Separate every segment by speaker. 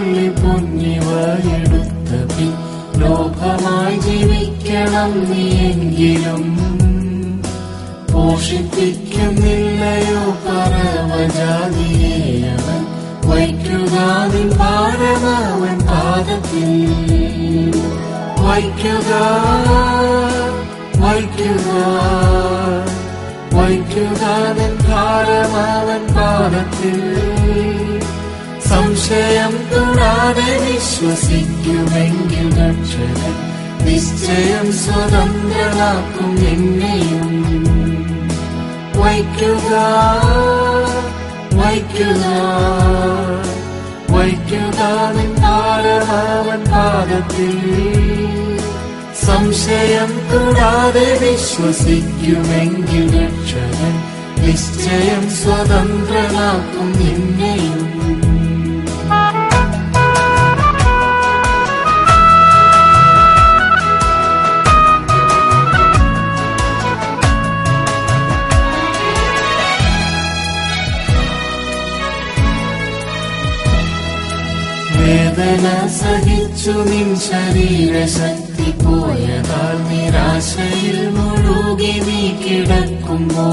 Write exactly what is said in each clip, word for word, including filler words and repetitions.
Speaker 1: വെള്ളി പൊന്നിവയെടുത്ത പിൻ ലോഭമായി ജീവിക്കണം നീയെങ്കിലും പോഷിപ്പിക്കുന്നില്ലയോ പറവജാതിയെ അവൻ വയ്ക്കുക നിൻ ഭാരമവൻ പാദത്തിൽ വയ്ക്കുക വയ്ക്കുക വയ്ക്കുക നിൻ ഭാരമവൻ പാദത്തിൽ സംശയം കൂടാതെ വിശ്വസിക്കുമെങ്കിൽ രക്ഷകൻ നിശ്ചയം സ്വതന്ത്രനാക്കും എന്നെയും വയ്ക്കുക വയ്ക്കുക വയ്ക്കുക നിൻ ഭാരമവൻ പാദത്തിൽ സംശയം കൂടാതെ വിശ്വസിക്കുമെങ്കിൽ രക്ഷകൻ നിശ്ചയം സ്വതന്ത്രനാക്കും നിന്നെയും വേദന സഹിച്ചു നിൻ ശരീരശക്തി പോയതാൽ നിരാശയിൽ മുഴുകി നീ കിടക്കുമ്പോ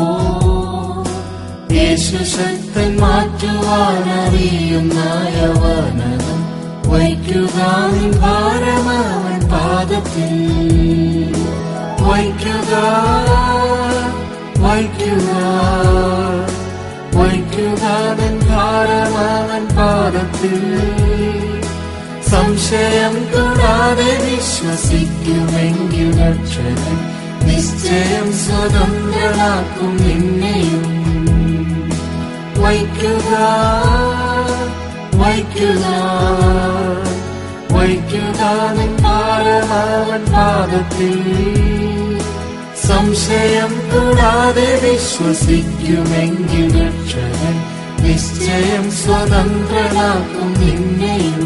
Speaker 1: യേശു ശക്തൻ മാറ്റുവാനറിയുന്ന യവനതും വയ്ക്കുക നിൻ ഭാരമവൻ പാദത്തിൽ വയ്ക്കുക വയ്ക്കുക വയ്ക്കുക നിൻ ഭാരമവൻ പാദത്തിൽ സംശയം കൂടാതെ വിശ്വസിക്കുമെങ്കിൽ രക്ഷകൻ നിശ്ചയം സ്വതന്ത്രനാക്കും നിന്നെയും വയ്ക്കുക വയ്ക്കുക വയ്ക്കുക നിൻ ഭാരമവൻ പാദത്തിൽ സംശയം കൂടാതെ വിശ്വസിക്കുമെങ്കിൽ രക്ഷകൻ നിശ്ചയം സ്വതന്ത്രനാക്കും നിന്നെയും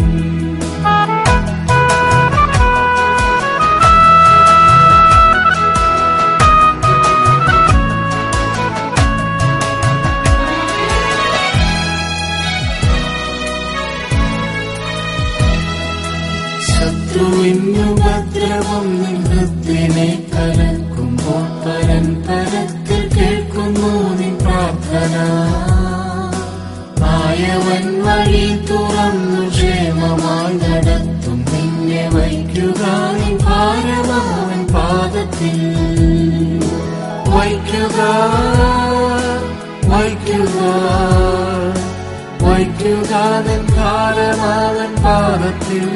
Speaker 1: ശത്രുവിനുപദ്രവം നിൻ ഹൃദയനെ കലക്കുമ്പോൾ പരമ്പരത്തിൽ കേൾക്കുന്നു നിൻ പ്രാർത്ഥന ആയവൻ വഴി തുറന്നു ക്ഷേമമായി നടത്തും നിന്നെ വയ്ക്കുക നിൻ ഭാരമവൻ പാദത്തിൽ വയ്ക്കുക വയ്ക്കുക വയ്ക്കുക നിൻ ഭാരമവൻ പാദത്തിൽ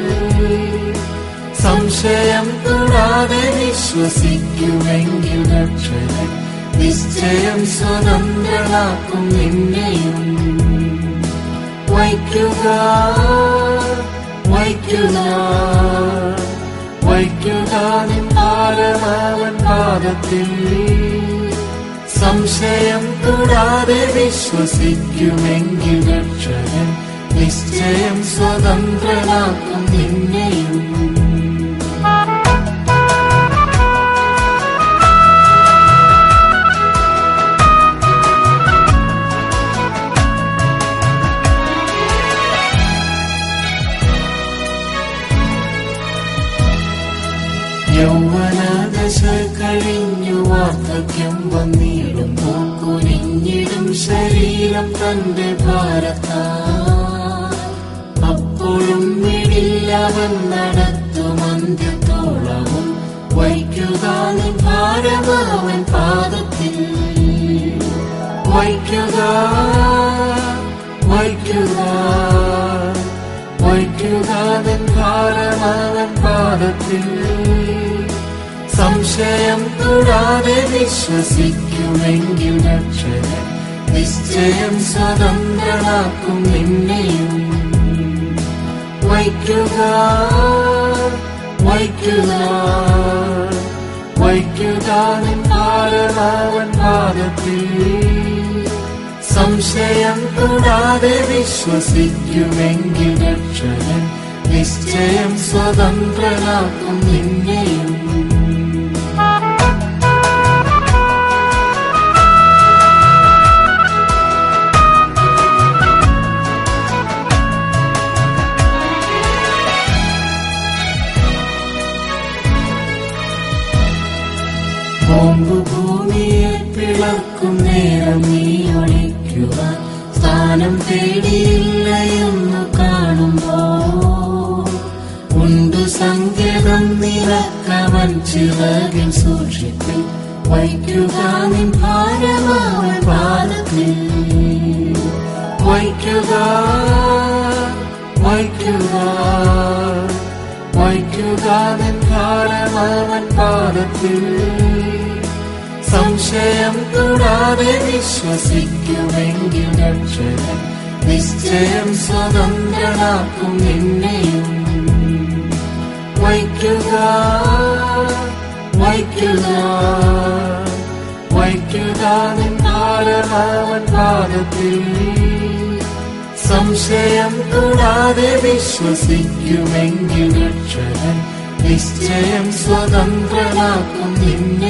Speaker 1: സംശയം കൂടാതെ വിശ്വസിക്കുമെങ്കിൽ രക്ഷകൻ നിശ്ചയം സ്വതന്ത്രനാക്കും നിന്നെയും വയ്ക്കുക വയ്ക്കുക വയ്ക്കുക നിൻ ഭാരമവൻ പാദത്തിൽ സംശയം കൂടാതെ വിശ്വസിക്കുമെങ്കിൽ രക്ഷകൻ നിശ്ചയം സ്വതന്ത്രനാക്കും നിന്നെയും യൗവനദശ കഴിഞ്ഞു വാർദ്ധക്യം വന്നിടുമ്പോൾ കുനിഞ്ഞിടും ശരീരം തന്റെ ഭാരത്താൽ അപ്പോഴും വിടില്ലവൻ നടത്തും അന്ത്യത്തോളവും വയ്ക്കുക നിൻ ഭാരമവൻ പാദത്തിൽ വയ്ക്കുക വയ്ക്കുക വയ്ക്കുക നിൻ ഭാരമവൻ പാദത്തിൽ സംശയം കൂടാതെ വിശ്വസിക്കുമെങ്കിൽ രക്ഷകൻ നിശ്ചയം സ്വതന്ത്രനാക്കും നിന്നെയും വയ്ക്കുക വയ്ക്കുക വയ്ക്കുക നിൻ ഭാരമവൻ പാദത്തിൽ സംശയം കൂടാതെ വിശ്വസിക്കുമെങ്കിൽ രക്ഷകൻ നിശ്ചയം സ്വതന്ത്രനാക്കും നിന്നെയും നോവുഭൂമിയെ പിളർക്കും നേരം നീ ഒളിക്കുവാൻ സ്ഥാനം തേടിയില്ലയെന്നു കാണുമ്പോ ഉണ്ടു സങ്കേതം നിറക്കവൻ ചിറകിൽ സൂക്ഷിപ്പിൽ വയ്ക്കുക നിൻ ഭാരമാവൻ പാദത്തിൽ വയ്ക്കുക വയ്ക്കുക വയ്ക്കുക നിൻ ഭാരമാവൻ പാദത്തിൽ സംശയം കൂടാതെ വിശ്വസിക്കുമെങ്കിൽ രക്ഷകൻ നിശ്ചയം സ്വതന്ത്രനാക്കും നിന്നെയും വയ്ക്കുക വയ്ക്കുക വയ്ക്കുക നിൻ ഭാരമാവൻ പാദത്തിൽ സംശയം കൂടാതെ വിശ്വസിക്കുമെങ്കിൽ രക്ഷകൻ നിശ്ചയം സ്വതന്ത്രനാക്കും നിന്നെ